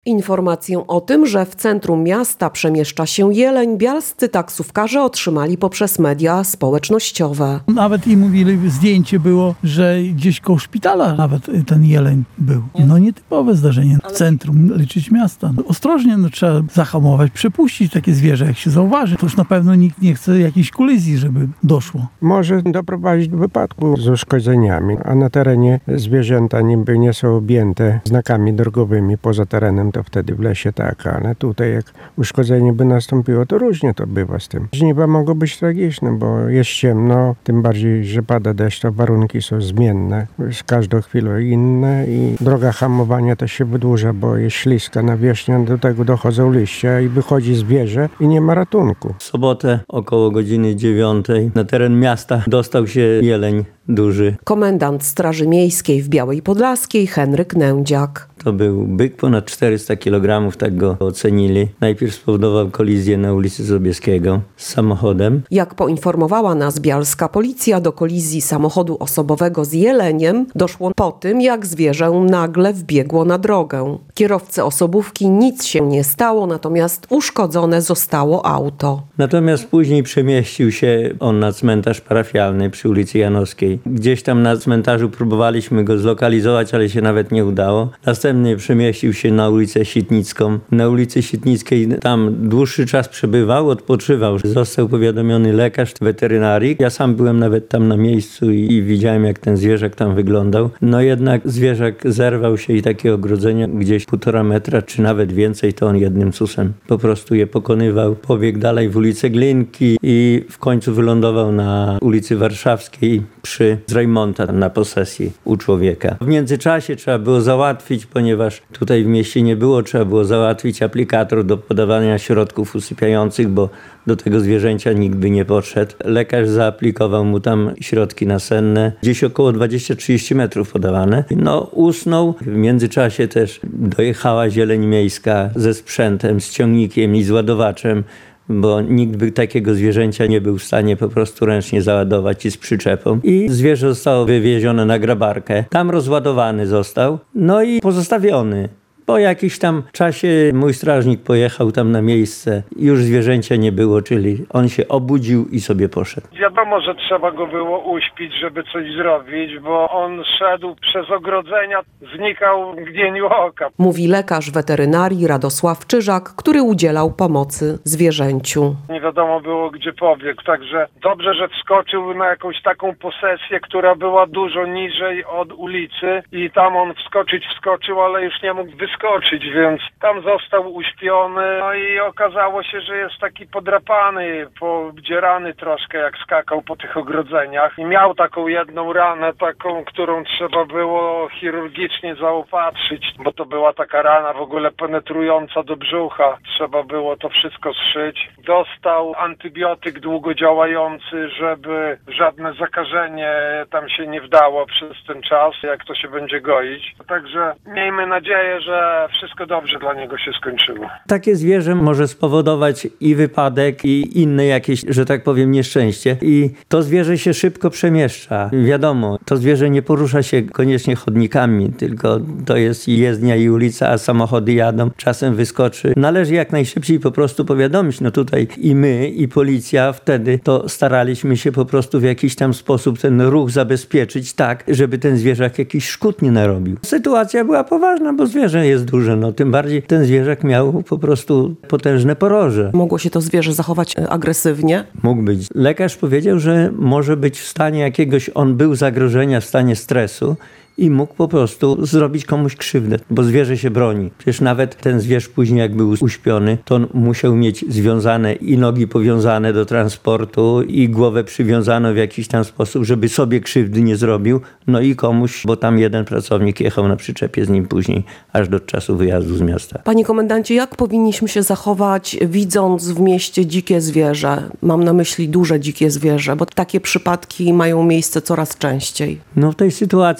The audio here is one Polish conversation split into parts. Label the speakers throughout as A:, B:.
A: Informację o tym, że w centrum miasta przemieszcza się jeleń, bialscy taksówkarze otrzymali poprzez media społecznościowe.
B: Nawet i mówili, zdjęcie było, że gdzieś koło szpitala nawet ten jeleń był. No nietypowe zdarzenie w centrum liczyć miasta. Ostrożnie trzeba zahamować, przepuścić takie zwierzę, jak się zauważy. To już na pewno nikt nie chce jakiejś kolizji, żeby doszło.
C: Może doprowadzić do wypadku z uszkodzeniami, a na terenie zwierzęta niby nie są objęte znakami drogowymi poza terenem, to wtedy w lesie tak, ale tutaj jak uszkodzenie by nastąpiło, to różnie to bywa z tym. Żniwa mogą być tragiczne, bo jest ciemno, tym bardziej, że pada deszcz, to warunki są zmienne, z każdą chwilą inne i droga hamowania też się wydłuża, bo jest śliska nawierzchnia, do tego dochodzą liścia i wychodzi zwierzę i nie ma ratunku.
D: W sobotę około godziny 9 na teren miasta dostał się jeleń duży.
A: Komendant Straży Miejskiej w Białej Podlaskiej Henryk Nędziak.
D: To był byk ponad 400 kg, tak go ocenili. Najpierw spowodował kolizję na ulicy Sobieskiego z samochodem.
A: Jak poinformowała nas bialska policja, do kolizji samochodu osobowego z jeleniem doszło po tym, jak zwierzę nagle wbiegło na drogę. Kierowcy osobówki nic się nie stało, natomiast uszkodzone zostało auto.
D: Natomiast później przemieścił się on na cmentarz parafialny przy ulicy Janowskiej. Gdzieś tam na cmentarzu próbowaliśmy go zlokalizować, ale się nawet nie udało. Następnie przemieścił się na ulicę Sitnicką. Na ulicy Sitnickiej tam dłuższy czas przebywał, odpoczywał. Został powiadomiony lekarz weterynarii. Ja sam byłem nawet tam na miejscu i widziałem, jak ten zwierzak tam wyglądał. No jednak zwierzak zerwał się i takie ogrodzenie gdzieś 1,5 metra, czy nawet więcej, to on jednym susem po prostu je pokonywał. Pobiegł dalej w ulicę Glinki i w końcu wylądował na ulicy Warszawskiej przy Zrejmonta na posesji u człowieka. W międzyczasie trzeba było załatwić, ponieważ tutaj w mieście nie było, trzeba było załatwić aplikator do podawania środków usypiających, bo do tego zwierzęcia nikt by nie podszedł. Lekarz zaaplikował mu tam środki nasenne, gdzieś około 20-30 metrów podawane. No usnął. W międzyczasie też dojechała zieleń miejska ze sprzętem, z ciągnikiem i z ładowaczem, bo nikt by takiego zwierzęcia nie był w stanie po prostu ręcznie załadować i z przyczepą. I zwierzę zostało wywiezione na grabarkę. Tam rozładowany został, no i pozostawiony. Po jakimś tam czasie mój strażnik pojechał tam na miejsce. Już zwierzęcia nie było, czyli on się obudził i sobie poszedł.
E: Wiadomo, że trzeba go było uśpić, żeby coś zrobić, bo on szedł przez ogrodzenia, znikał w mgnieniu oka.
A: Mówi lekarz weterynarii Radosław Czyżak, który udzielał pomocy zwierzęciu.
E: Nie wiadomo było, gdzie pobiegł, także dobrze, że wskoczył na jakąś taką posesję, która była dużo niżej od ulicy i tam on wskoczył, ale już nie mógł wyskoczyć, więc tam został uśpiony, no i okazało się, że jest taki podrapany, podzierany troszkę, jak skakał po tych ogrodzeniach i miał taką jedną ranę, taką, którą trzeba było chirurgicznie zaopatrzyć, bo to była taka rana w ogóle penetrująca do brzucha, trzeba było to wszystko zszyć. Dostał antybiotyk długodziałający, żeby żadne zakażenie tam się nie wdało przez ten czas, jak to się będzie goić. Także miejmy nadzieję, że wszystko dobrze dla niego się skończyło.
D: Takie zwierzę może spowodować i wypadek, i inne jakieś, że tak powiem, nieszczęście. I to zwierzę się szybko przemieszcza. Wiadomo, to zwierzę nie porusza się koniecznie chodnikami, tylko to jest i jezdnia, i ulica, a samochody jadą, czasem wyskoczy. Należy jak najszybciej po prostu powiadomić. No tutaj i my, i policja wtedy to staraliśmy się po prostu w jakiś tam sposób ten ruch zabezpieczyć tak, żeby ten zwierzak jakiś szkód nie narobił. Sytuacja była poważna, bo zwierzę jest duże, no tym bardziej ten zwierzak miał po prostu potężne poroże.
A: Mogło się to zwierzę zachować agresywnie?
D: Mógł być. Lekarz powiedział, że może być w stanie jakiegoś, on był zagrożenia, w stanie stresu i mógł po prostu zrobić komuś krzywdę, bo zwierzę się broni. Przecież nawet ten zwierz później jak był uśpiony, to on musiał mieć związane i nogi powiązane do transportu i głowę przywiązaną w jakiś tam sposób, żeby sobie krzywdy nie zrobił, no i komuś, bo tam jeden pracownik jechał na przyczepie z nim później, aż do czasu wyjazdu z miasta.
A: Panie komendancie, jak powinniśmy się zachować, widząc w mieście dzikie zwierzę? Mam na myśli duże dzikie zwierzę, bo takie przypadki mają miejsce coraz częściej.
D: No w tej sytuacji należy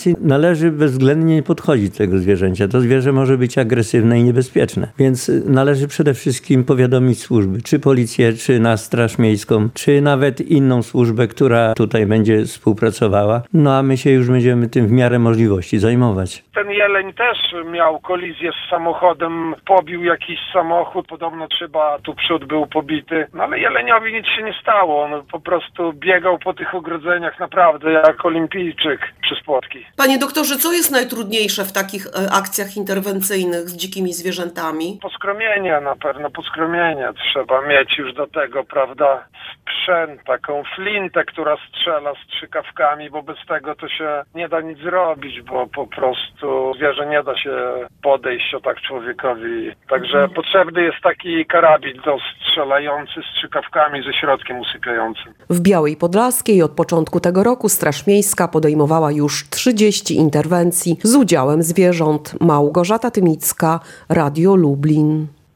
D: należy bezwzględnie nie podchodzić do tego zwierzęcia. To zwierzę może być agresywne i niebezpieczne. Więc należy przede wszystkim powiadomić służby, czy policję, czy na Straż Miejską, czy nawet inną służbę, która tutaj będzie współpracowała. No a my się już będziemy tym w miarę możliwości zajmować.
E: Ten jeleń też miał kolizję z samochodem, pobił jakiś samochód, podobno chyba tu przód był pobity, no ale jeleniowi nic się nie stało, on po prostu biegał po tych ogrodzeniach naprawdę jak olimpijczyk przez płotki.
A: Panie doktorze, co jest najtrudniejsze w takich akcjach interwencyjnych z dzikimi zwierzętami?
E: Poskromienie na pewno, poskromienie trzeba mieć już do tego, prawda, sprzęt, taką flintę, która strzela strzykawkami, bo bez tego to się nie da nic zrobić, bo po prostu zwierzę nie da się podejść o tak człowiekowi. Także potrzebny jest taki karabin strzelający strzykawkami ze środkiem usypiającym.
A: W Białej Podlaskiej od początku tego roku Straż Miejska podejmowała już 30 interwencji z udziałem zwierząt. Małgorzata Tymicka, Radio Lublin.